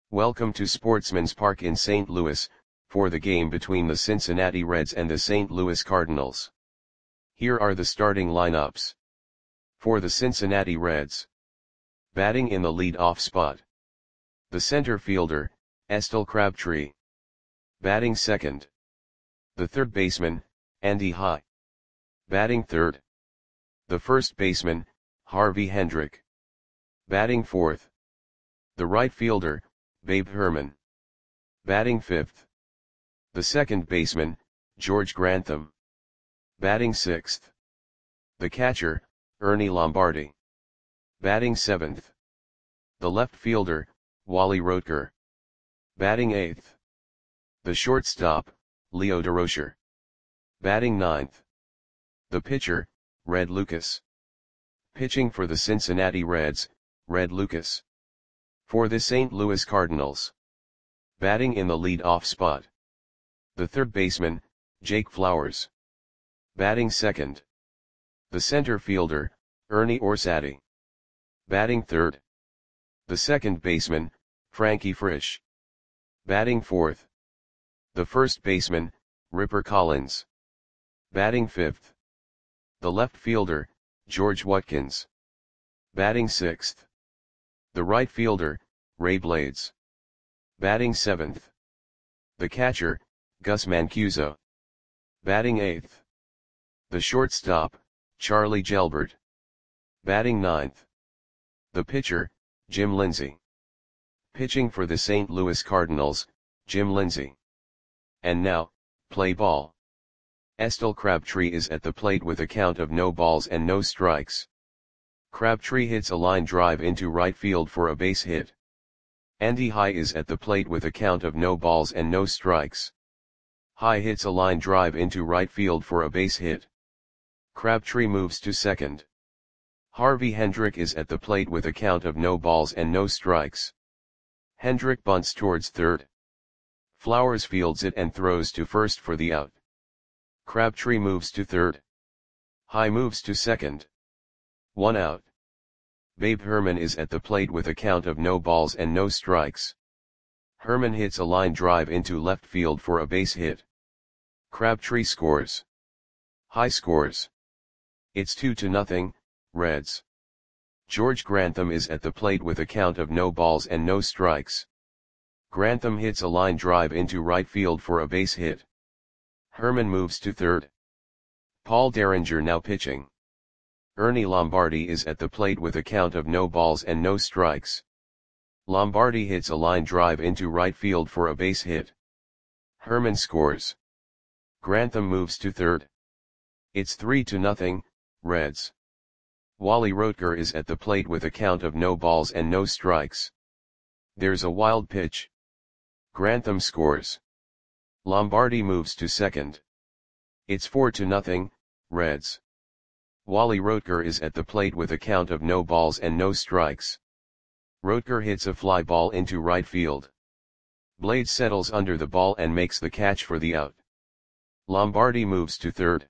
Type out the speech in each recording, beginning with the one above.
Welcome to Sportsman's Park in St. Louis, for the game between the Cincinnati Reds and the St. Louis Cardinals. Here are the starting lineups. For the Cincinnati Reds. Batting in the lead-off spot. The center fielder, Estelle Crabtree. Batting second. The third baseman, Andy High. Batting third. The first baseman, Harvey Hendrick. Batting fourth. The right fielder, Babe Herman. Batting fifth. The second baseman, George Grantham. Batting sixth. The catcher, Ernie Lombardi. Batting seventh. The left fielder, Wally Rotker. Batting eighth. The shortstop, Leo Durocher. Batting ninth. The pitcher, Red Lucas. Pitching for the Cincinnati Reds, Red Lucas. For the St. Louis Cardinals. Batting in the lead-off spot. The third baseman, Jake Flowers. Batting second. The center fielder, Ernie Orsatti. Batting third. The second baseman, Frankie Frisch. Batting fourth. The first baseman, Ripper Collins. Batting fifth. The left fielder, George Watkins. Batting sixth. The right fielder, Ray Blades. Batting seventh. The catcher, Gus Mancuso. Batting eighth. The shortstop, Charlie Gelbert. Batting ninth. The pitcher, Jim Lindsay. Pitching for the St. Louis Cardinals, Jim Lindsay. And now, play ball. Estelle Crabtree is at the plate with a count of no balls and no strikes. Crabtree hits a line drive into right field for a base hit. Andy High is at the plate with a count of no balls and no strikes. High hits a line drive into right field for a base hit. Crabtree moves to second. Harvey Hendrick is at the plate with a count of no balls and no strikes. Hendrick bunts towards third. Flowers fields it and throws to first for the out. Crabtree moves to third. High moves to second. 1 out. Babe Herman is at the plate with a count of no balls and no strikes. Herman hits a line drive into left field for a base hit. Crabtree scores. High scores. It's 2-0, Reds. George Grantham is at the plate with a count of no balls and no strikes. Grantham hits a line drive into right field for a base hit. Herman moves to third. Paul Derringer now pitching. Ernie Lombardi is at the plate with a count of no balls and no strikes. Lombardi hits a line drive into right field for a base hit. Herman scores. Grantham moves to third. It's 3-0, Reds. Wally Rotker is at the plate with a count of no balls and no strikes. There's a wild pitch. Grantham scores. Lombardi moves to second. It's 4-0, Reds. Wally Rotker is at the plate with a count of no balls and no strikes. Rotker hits a fly ball into right field. Blades settles under the ball and makes the catch for the out. Lombardi moves to third.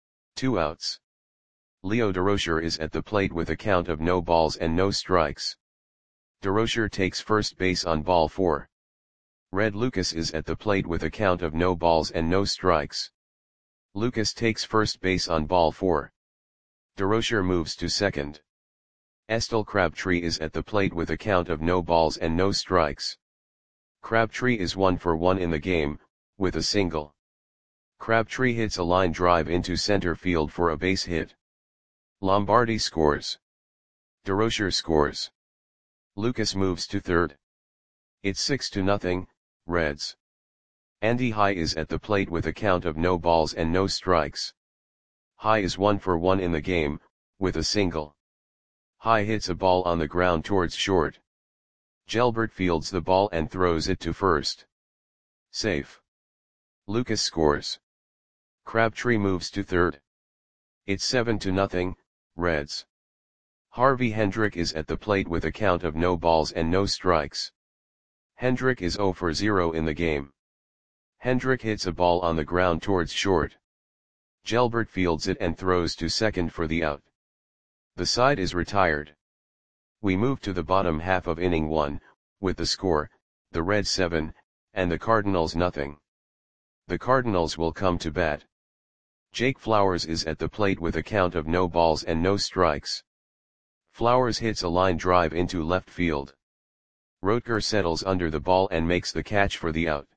2 outs. Leo Durocher is at the plate with a count of no balls and no strikes. Durocher takes first base on ball 4. Red Lucas is at the plate with a count of no balls and no strikes. Lucas takes first base on ball 4. Durocher moves to second. Estelle Crabtree is at the plate with a count of no balls and no strikes. Crabtree is 1 for 1 in the game, with a single. Crabtree hits a line drive into center field for a base hit. Lombardi scores. Durocher scores. Lucas moves to third. It's 6-0, Reds. Andy High is at the plate with a count of no balls and no strikes. High is 1 for 1 in the game, with a single. High hits a ball on the ground towards short. Gelbert fields the ball and throws it to first. Safe. Lucas scores. Crabtree moves to third. It's 7-0, Reds. Harvey Hendrick is at the plate with a count of no balls and no strikes. Hendrick is 0 for 0 in the game. Hendrick hits a ball on the ground towards short. Gelbert fields it and throws to second for the out. The side is retired. We move to the bottom half of inning 1, with the score, the Reds 7, and the Cardinals nothing. The Cardinals will come to bat. Jake Flowers is at the plate with a count of no balls and no strikes. Flowers hits a line drive into left field. Rotker settles under the ball and makes the catch for the out.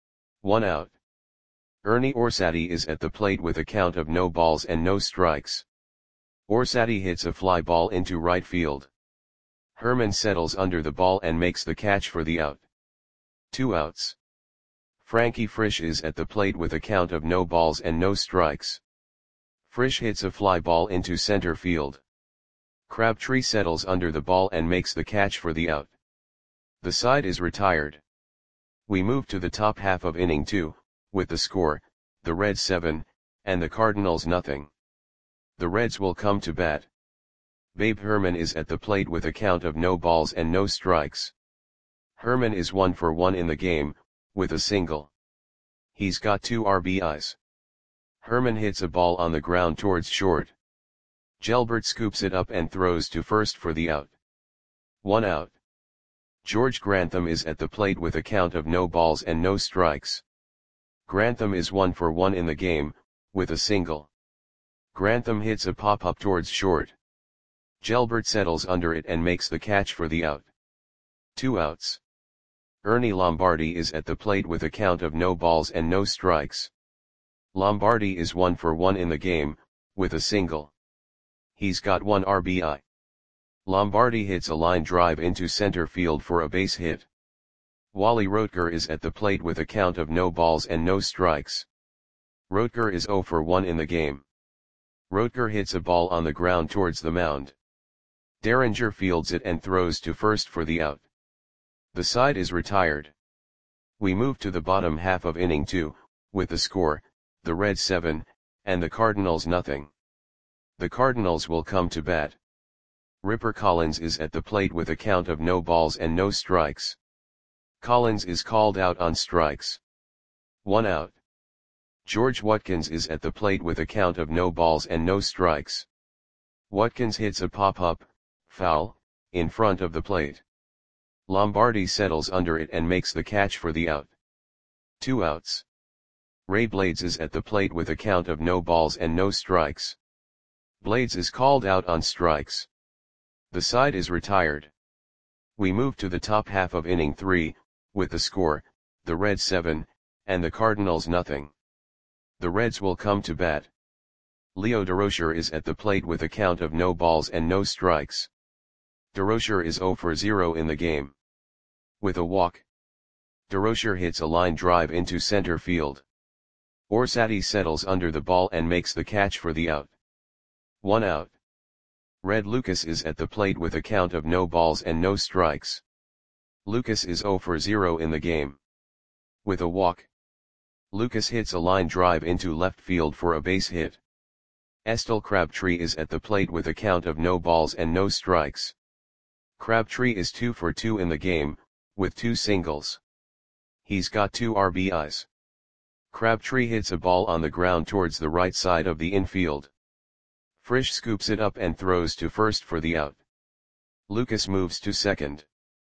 1 out. Ernie Orsatti is at the plate with a count of no balls and no strikes. Orsatti hits a fly ball into right field. Herman settles under the ball and makes the catch for the out. 2 outs. Frankie Frisch is at the plate with a count of no balls and no strikes. Frisch hits a fly ball into center field. Crabtree settles under the ball and makes the catch for the out. The side is retired. We move to the top half of inning 2, with the score, the Reds 7, and the Cardinals nothing. The Reds will come to bat. Babe Herman is at the plate with a count of no balls and no strikes. Herman is 1 for 1 in the game, with a single. He's got 2 RBIs. Herman hits a ball on the ground towards short. Gelbert scoops it up and throws to first for the out. 1 out. George Grantham is at the plate with a count of no balls and no strikes. Grantham is 1 for 1 in the game, with a single. Grantham hits a pop-up towards short. Gelbert settles under it and makes the catch for the out. 2 outs. Ernie Lombardi is at the plate with a count of no balls and no strikes. Lombardi is 1 for 1 in the game, with a single. He's got 1 RBI. Lombardi hits a line drive into center field for a base hit. Wally Rotker is at the plate with a count of no balls and no strikes. Rotker is 0 for 1 in the game. Rotker hits a ball on the ground towards the mound. Derringer fields it and throws to first for the out. The side is retired. We move to the bottom half of inning 2, with the score, the Reds 7, and the Cardinals nothing. The Cardinals will come to bat. Ripper Collins is at the plate with a count of no balls and no strikes. Collins is called out on strikes. 1 out. George Watkins is at the plate with a count of no balls and no strikes. Watkins hits a pop-up, foul, in front of the plate. Lombardi settles under it and makes the catch for the out. 2 outs. Ray Blades is at the plate with a count of no balls and no strikes. Blades is called out on strikes. The side is retired. We move to the top half of inning 3, with the score, the Reds 7, and the Cardinals nothing. The Reds will come to bat. Leo Durocher is at the plate with a count of no balls and no strikes. Durocher is 0 for 0 in the game. With a walk. Durocher hits a line drive into center field. Orsatti settles under the ball and makes the catch for the out. 1 out. Red Lucas is at the plate with a count of no balls and no strikes. Lucas is 0 for 0 in the game. With a walk. Lucas hits a line drive into left field for a base hit. Estel Crabtree is at the plate with a count of no balls and no strikes. Crabtree is 2 for 2 in the game, with 2 singles. He's got 2 RBIs. Crabtree hits a ball on the ground towards the right side of the infield. Frisch scoops it up and throws to first for the out. Lucas moves to second.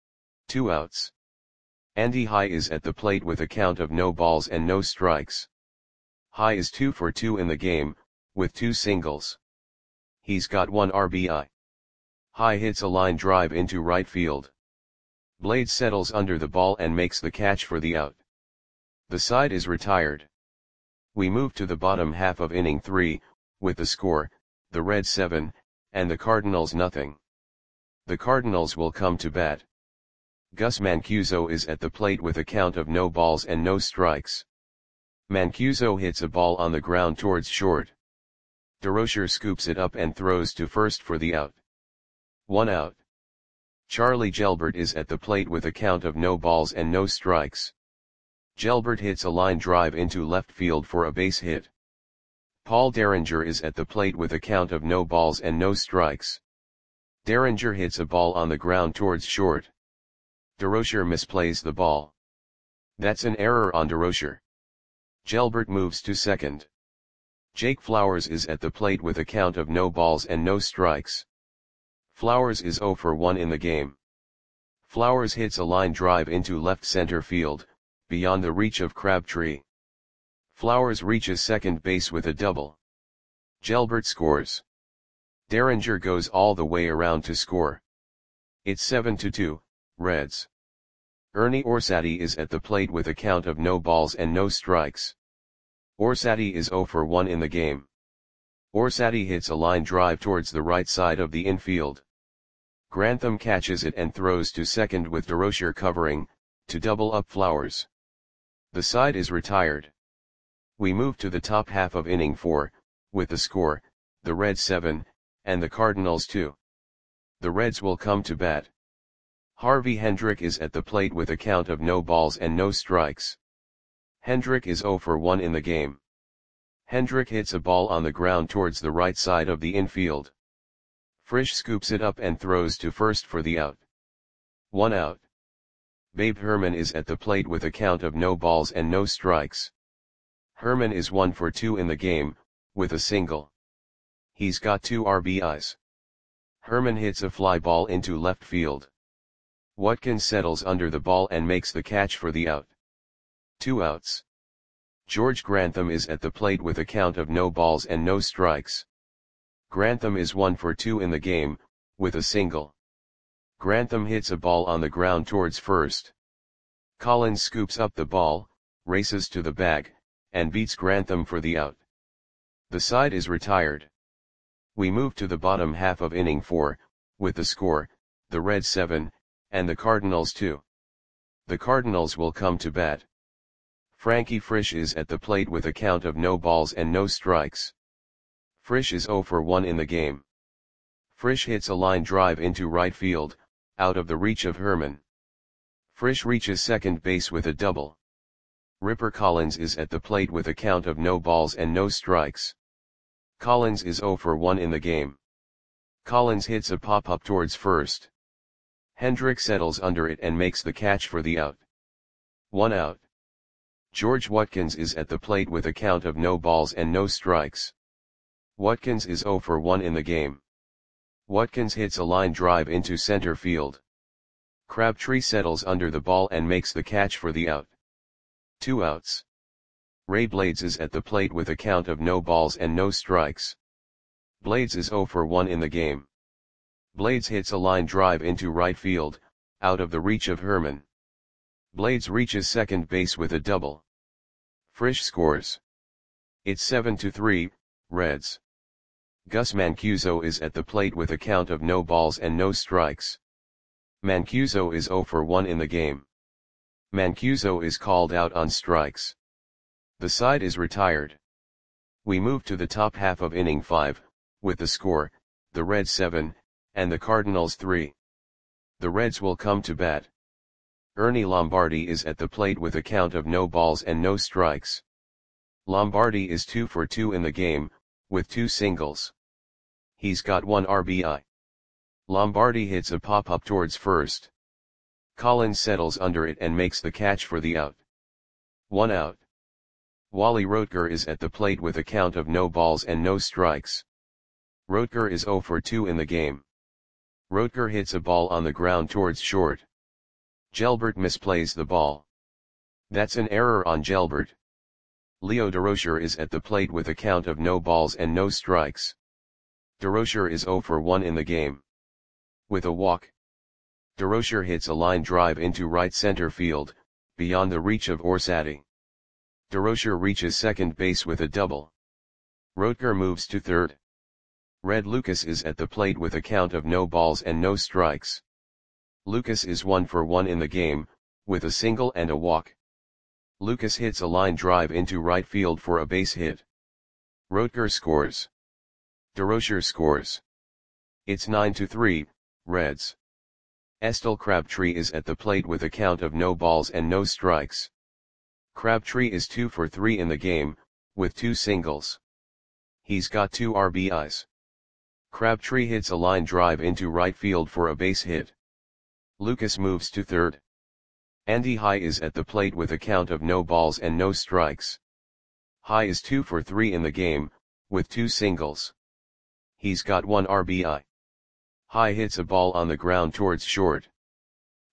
2 outs. Andy High is at the plate with a count of no balls and no strikes. High is 2 for 2 in the game, with 2 singles. He's got 1 RBI. High hits a line drive into right field. Blades settles under the ball and makes the catch for the out. The side is retired. We move to the bottom half of inning 3, with the score, the Reds 7, and the Cardinals nothing. The Cardinals will come to bat. Gus Mancuso is at the plate with a count of no balls and no strikes. Mancuso hits a ball on the ground towards short. Durocher scoops it up and throws to first for the out. 1 out. Charlie Gelbert is at the plate with a count of no balls and no strikes. Gelbert hits a line drive into left field for a base hit. Paul Derringer is at the plate with a count of no balls and no strikes. Derringer hits a ball on the ground towards short. Durocher misplays the ball. That's an error on Durocher. Gelbert moves to second. Jake Flowers is at the plate with a count of no balls and no strikes. Flowers is 0 for 1 in the game. Flowers hits a line drive into left center field, beyond the reach of Crabtree. Flowers reaches second base with a double. Gelbert scores. Derringer goes all the way around to score. It's 7-2, Reds. Ernie Orsatti is at the plate with a count of no balls and no strikes. Orsatti is 0 for 1 in the game. Orsatti hits a line drive towards the right side of the infield. Grantham catches it and throws to second with DeRocher covering, to double up Flowers. The side is retired. We move to the top half of inning 4, with the score, the Reds 7, and the Cardinals 2. The Reds will come to bat. Harvey Hendrick is at the plate with a count of no balls and no strikes. Hendrick is 0 for 1 in the game. Hendrick hits a ball on the ground towards the right side of the infield. Frisch scoops it up and throws to first for the out. 1 out. Babe Herman is at the plate with a count of no balls and no strikes. Herman is 1 for 2 in the game, with a single. He's got 2 RBIs. Herman hits a fly ball into left field. Watkins settles under the ball and makes the catch for the out. 2 outs. George Grantham is at the plate with a count of no balls and no strikes. Grantham is 1 for 2 in the game, with a single. Grantham hits a ball on the ground towards first. Collins scoops up the ball, races to the bag, and beats Grantham for the out. The side is retired. We move to the bottom half of inning 4, with the score, the Reds 7, and the Cardinals 2. The Cardinals will come to bat. Frankie Frisch is at the plate with a count of no balls and no strikes. Frisch is 0 for 1 in the game. Frisch hits a line drive into right field, out of the reach of Herman. Frisch reaches second base with a double. Ripper Collins is at the plate with a count of no balls and no strikes. Collins is 0 for 1 in the game. Collins hits a pop-up towards first. Hendrick settles under it and makes the catch for the out. 1 out. George Watkins is at the plate with a count of no balls and no strikes. Watkins is 0 for 1 in the game. Watkins hits a line drive into center field. Crabtree settles under the ball and makes the catch for the out. 2 outs. Ray Blades is at the plate with a count of no balls and no strikes. Blades is 0 for 1 in the game. Blades hits a line drive into right field, out of the reach of Herman. Blades reaches second base with a double. Frisch scores. It's 7-3, Reds. Gus Mancuso is at the plate with a count of no balls and no strikes. Mancuso is 0 for 1 in the game. Mancuso is called out on strikes. The side is retired. We move to the top half of inning 5, with the score, the Reds 7, and the Cardinals 3. The Reds will come to bat. Ernie Lombardi is at the plate with a count of no balls and no strikes. Lombardi is 2 for 2 in the game, with 2 singles. He's got 1 RBI. Lombardi hits a pop-up towards first. Collins settles under it and makes the catch for the out. 1 out. Wally Roetger is at the plate with a count of no balls and no strikes. Roetger is 0 for 2 in the game. Roetger hits a ball on the ground towards short. Gelbert misplays the ball. That's an error on Gelbert. Leo DeRocher is at the plate with a count of no balls and no strikes. DeRocher is 0 for 1 in the game. With a walk. DeRocher hits a line drive into right center field, beyond the reach of Orsatti. DeRocher reaches second base with a double. Roetger moves to third. Red Lucas is at the plate with a count of no balls and no strikes. Lucas is 1 for 1 in the game, with a single and a walk. Lucas hits a line drive into right field for a base hit. Roetger scores. DeRocher scores. It's 9-3, Reds. Estel Crabtree is at the plate with a count of no balls and no strikes. Crabtree is 2 for 3 in the game, with 2 singles. He's got 2 RBIs. Crabtree hits a line drive into right field for a base hit. Lucas moves to third. Andy High is at the plate with a count of no balls and no strikes. High is 2 for 3 in the game, with 2 singles. He's got 1 RBI. High hits a ball on the ground towards short.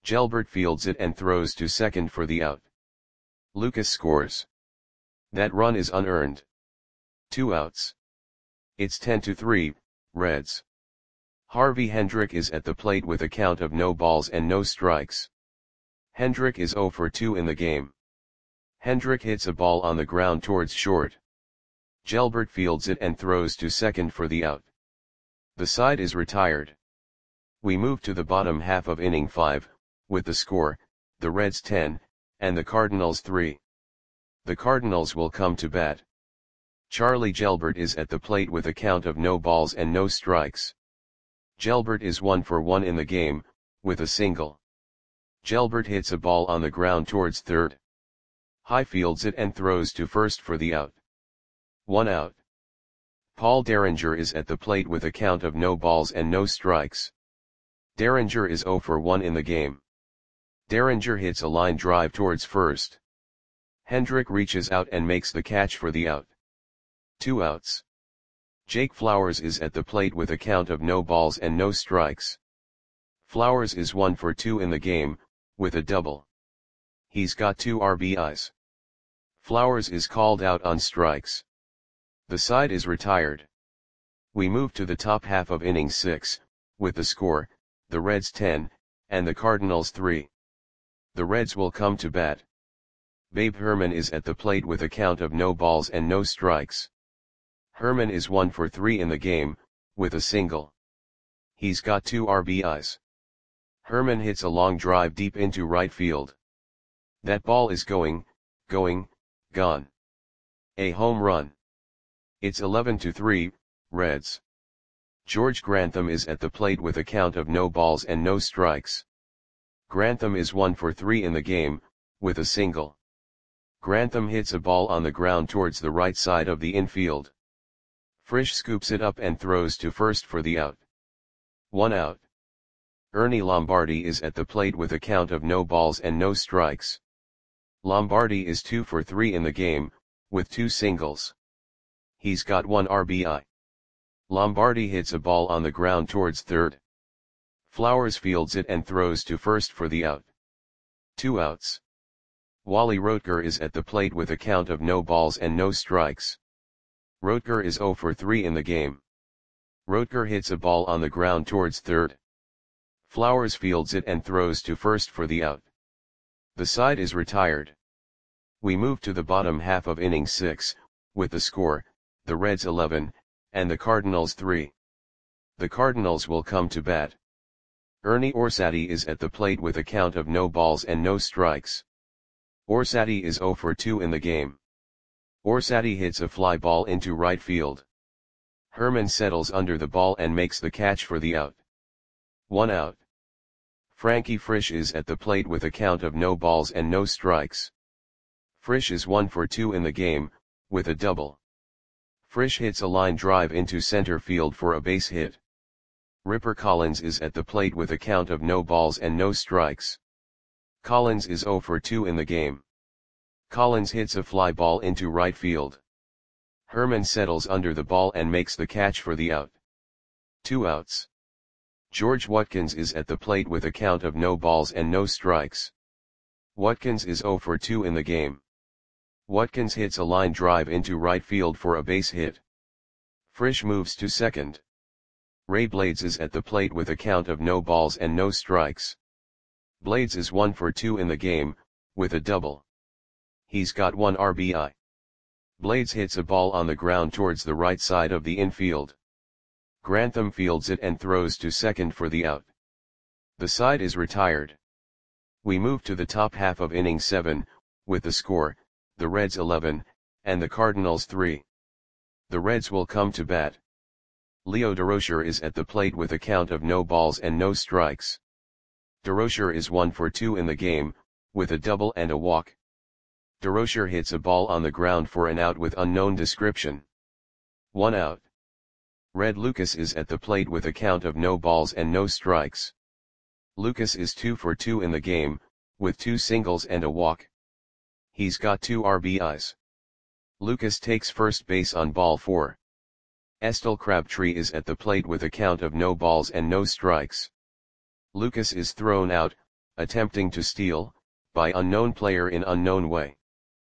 Gelbert fields it and throws to second for the out. Lucas scores. That run is unearned. 2 outs. It's 10-3, Reds. Harvey Hendrick is at the plate with a count of no balls and no strikes. Hendrick is 0 for 2 in the game. Hendrick hits a ball on the ground towards short. Gelbert fields it and throws to second for the out. The side is retired. We move to the bottom half of inning 5, with the score, the Reds 10, and the Cardinals 3. The Cardinals will come to bat. Charlie Gelbert is at the plate with a count of no balls and no strikes. Gelbert is 1 for 1 in the game, with a single. Gelbert hits a ball on the ground towards third. High fields it and throws to first for the out. 1 out. Paul Derringer is at the plate with a count of no balls and no strikes. Derringer is 0 for 1 in the game. Derringer hits a line drive towards first. Hendrick reaches out and makes the catch for the out. 2 outs. Jake Flowers is at the plate with a count of no balls and no strikes. Flowers is 1 for 2 in the game, with a double. He's got 2 RBIs. Flowers is called out on strikes. The side is retired. We move to the top half of inning 6, with the score, the Reds 10, and the Cardinals 3. The Reds will come to bat. Babe Herman is at the plate with a count of no balls and no strikes. Herman is 1 for 3 in the game, with a single. He's got 2 RBIs. Herman hits a long drive deep into right field. That ball is gone. A home run. It's 11-3, Reds. George Grantham is at the plate with a count of no balls and no strikes. Grantham is 1 for 3 in the game, with a single. Grantham hits a ball on the ground towards the right side of the infield. Frisch scoops it up and throws to first for the out. 1 out. Ernie Lombardi is at the plate with a count of no balls and no strikes. Lombardi is 2 for 3 in the game, with 2 singles. He's got 1 RBI. Lombardi hits a ball on the ground towards third. Flowers fields it and throws to first for the out. 2 outs. Wally Roetger is at the plate with a count of no balls and no strikes. Roetger is 0 for 3 in the game. Roetger hits a ball on the ground towards third. Flowers fields it and throws to first for the out. The side is retired. We move to the bottom half of inning 6, with the score, the Reds 11, and the Cardinals 3. The Cardinals will come to bat. Ernie Orsatti is at the plate with a count of no balls and no strikes. Orsatti is 0 for 2 in the game. Orsatti hits a fly ball into right field. Herman settles under the ball and makes the catch for the out. 1 out. Frankie Frisch is at the plate with a count of no balls and no strikes. Frisch is 1 for 2 in the game, with a double. Frisch hits a line drive into center field for a base hit. Ripper Collins is at the plate with a count of no balls and no strikes. Collins is 0 for 2 in the game. Collins hits a fly ball into right field. Herman settles under the ball and makes the catch for the out. 2 outs. George Watkins is at the plate with a count of no balls and no strikes. Watkins is 0 for 2 in the game. Watkins hits a line drive into right field for a base hit. Frisch moves to second. Ray Blades is at the plate with a count of no balls and no strikes. Blades is 1 for 2 in the game, with a double. He's got 1 RBI. Blades hits a ball on the ground towards the right side of the infield. Grantham fields it and throws to second for the out. The side is retired. We move to the top half of inning 7, with the score, the Reds 11, and the Cardinals 3. The Reds will come to bat. Leo Durocher is at the plate with a count of no balls and no strikes. Durocher is 1 for 2 in the game, with a double and a walk. Durocher hits a ball on the ground for an out with unknown description. 1 out. Red Lucas is at the plate with a count of no balls and no strikes. Lucas is 2 for 2 in the game, with 2 singles and a walk. He's got 2 RBIs. Lucas takes first base on ball 4. Estel Crabtree is at the plate with a count of no balls and no strikes. Lucas is thrown out, attempting to steal, by unknown player in unknown way.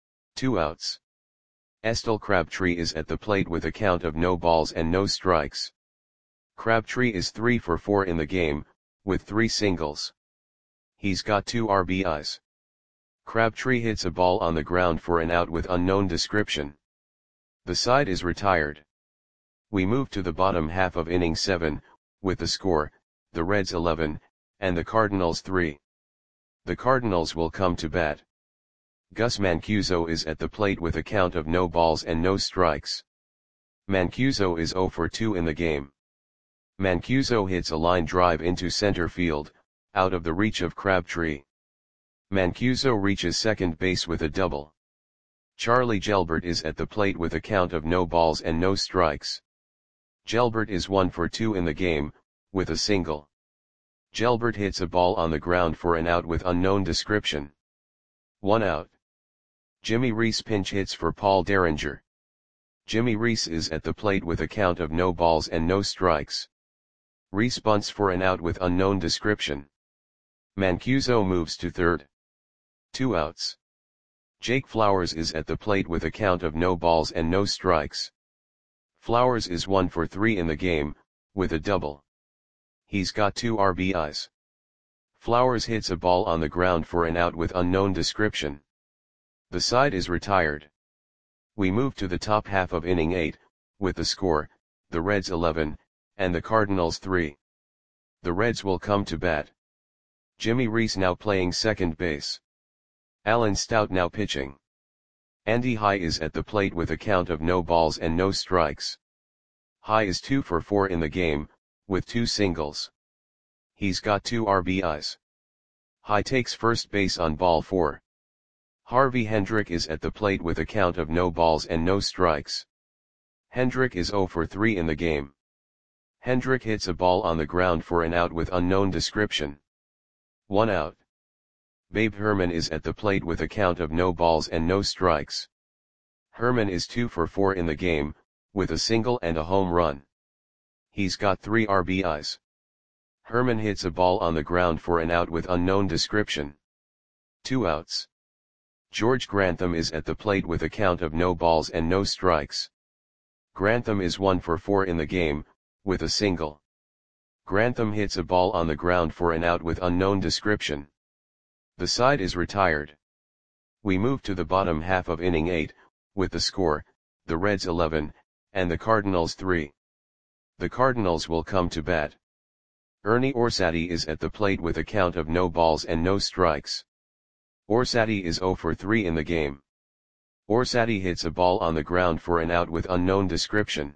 2 outs. Estelle Crabtree is at the plate with a count of no balls and no strikes. Crabtree is 3 for 4 in the game, with 3 singles. He's got 2 RBIs. Crabtree hits a ball on the ground for an out with unknown description. The side is retired. We move to the bottom half of inning 7, with the score, the Reds 11, and the Cardinals 3. The Cardinals will come to bat. Gus Mancuso is at the plate with a count of no balls and no strikes. Mancuso is 0 for 2 in the game. Mancuso hits a line drive into center field, out of the reach of Crabtree. Mancuso reaches second base with a double. Charlie Gelbert is at the plate with a count of no balls and no strikes. Gelbert is 1 for 2 in the game, with a single. Gelbert hits a ball on the ground for an out with unknown description. 1 out. Jimmy Reese pinch hits for Paul Derringer. Jimmy Reese is at the plate with a count of no balls and no strikes. Reese bunts for an out with unknown description. Mancuso moves to third. 2 outs. Jake Flowers is at the plate with a count of no balls and no strikes. Flowers is 1 for 3 in the game, with a double. He's got 2 RBIs. Flowers hits a ball on the ground for an out with unknown description. The side is retired. We move to the top half of inning 8, with the score, the Reds 11, and the Cardinals 3. The Reds will come to bat. Jimmy Reese now playing second base. Alan Stout now pitching. Andy High is at the plate with a count of no balls and no strikes. High is 2 for 4 in the game, with 2 singles. He's got 2 RBIs. High takes first base on ball 4. Harvey Hendrick is at the plate with a count of no balls and no strikes. Hendrick is 0 for 3 in the game. Hendrick hits a ball on the ground for an out with unknown description. 1 out. Babe Herman is at the plate with a count of no balls and no strikes. Herman is 2 for 4 in the game, with a single and a home run. He's got 3 RBIs. Herman hits a ball on the ground for an out with unknown description. 2 outs. George Grantham is at the plate with a count of no balls and no strikes. Grantham is 1 for 4 in the game, with a single. Grantham hits a ball on the ground for an out with unknown description. The side is retired. We move to the bottom half of inning 8, with the score, the Reds 11, and the Cardinals 3. The Cardinals will come to bat. Ernie Orsatti is at the plate with a count of no balls and no strikes. Orsatti is 0 for 3 in the game. Orsatti hits a ball on the ground for an out with unknown description.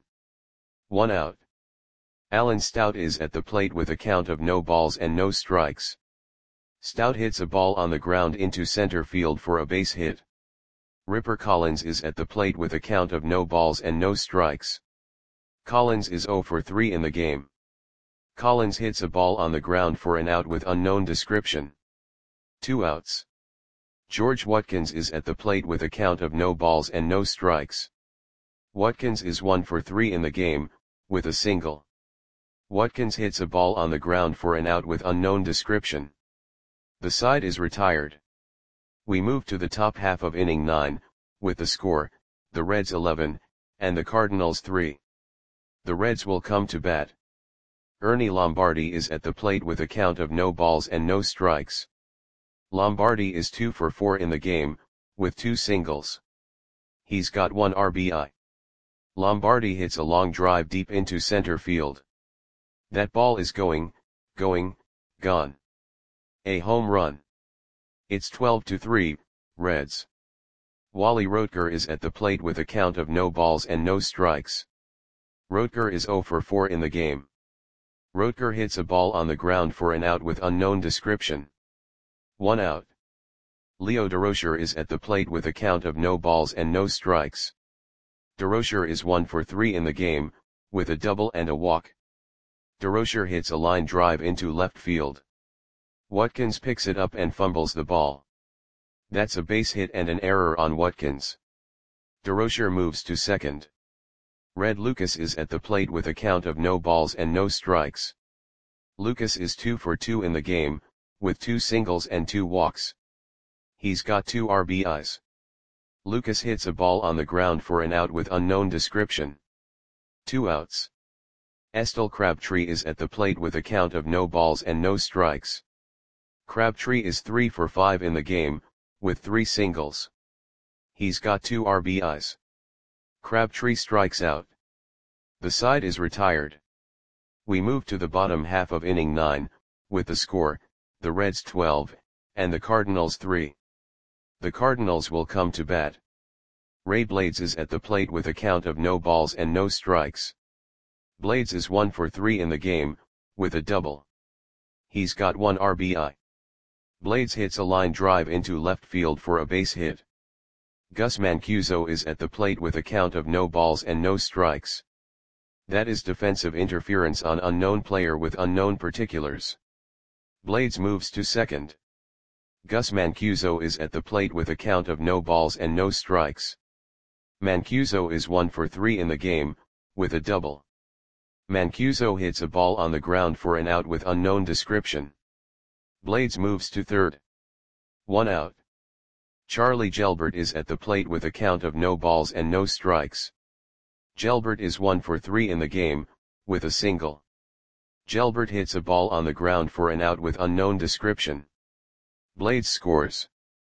1 out. Alan Stout is at the plate with a count of no balls and no strikes. Stout hits a ball on the ground into center field for a base hit. Ripper Collins is at the plate with a count of no balls and no strikes. Collins is 0 for 3 in the game. Collins hits a ball on the ground for an out with unknown description. 2 outs. George Watkins is at the plate with a count of no balls and no strikes. Watkins is 1 for 3 in the game, with a single. Watkins hits a ball on the ground for an out with unknown description. The side is retired. We move to the top half of inning 9, with the score, the Reds 11, and the Cardinals 3. The Reds will come to bat. Ernie Lombardi is at the plate with a count of no balls and no strikes. Lombardi is 2 for 4 in the game, with 2 singles. He's got 1 RBI. Lombardi hits a long drive deep into center field. That ball is gone. A home run. It's 12-3, Reds. Wally Roetger is at the plate with a count of no balls and no strikes. Roetger is 0 for 4 in the game. Roetger hits a ball on the ground for an out with unknown description. 1 out. Leo Durocher is at the plate with a count of no balls and no strikes. Durocher is 1 for 3 in the game, with a double and a walk. Durocher hits a line drive into left field. Watkins picks it up and fumbles the ball. That's a base hit and an error on Watkins. Durocher moves to second. Red Lucas is at the plate with a count of no balls and no strikes. Lucas is 2 for 2 in the game, with 2 singles and 2 walks. He's got 2 RBIs. Lucas hits a ball on the ground for an out with unknown description. 2 outs. Estelle Crabtree is at the plate with a count of no balls and no strikes. Crabtree is 3 for 5 in the game, with 3 singles. He's got 2 RBIs. Crabtree strikes out. The side is retired. We move to the bottom half of inning 9, with the score, the Reds 12, and the Cardinals 3. The Cardinals will come to bat. Ray Blades is at the plate with a count of no balls and no strikes. Blades is 1 for 3 in the game, with a double. He's got 1 RBI. Blades hits a line drive into left field for a base hit. Gus Mancuso is at the plate with a count of no balls and no strikes. That is defensive interference on unknown player with unknown particulars. Blades moves to second. Gus Mancuso is at the plate with a count of no balls and no strikes. Mancuso is 1 for 3 in the game, with a double. Mancuso hits a ball on the ground for an out with unknown description. Blades moves to third. 1 out. Charlie Gelbert is at the plate with a count of no balls and no strikes. Gelbert is 1 for 3 in the game, with a single. Gelbert hits a ball on the ground for an out with unknown description. Blades scores.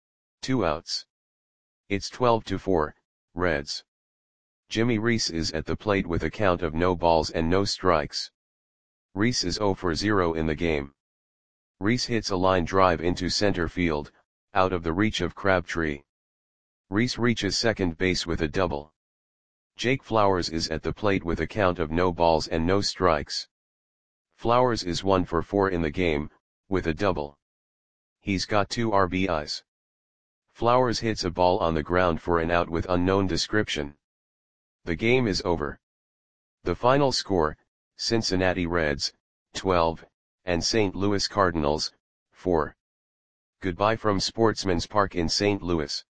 2 outs. It's 12-4, Reds. Jimmy Reese is at the plate with a count of no balls and no strikes. Reese is 0 for 0 in the game. Reese hits a line drive into center field, out of the reach of Crabtree. Reese reaches second base with a double. Jake Flowers is at the plate with a count of no balls and no strikes. Flowers is 1 for 4 in the game, with a double. He's got 2 RBIs. Flowers hits a ball on the ground for an out with unknown description. The game is over. The final score, Cincinnati Reds, 12, and St. Louis Cardinals, 4. Goodbye from Sportsman's Park in St. Louis.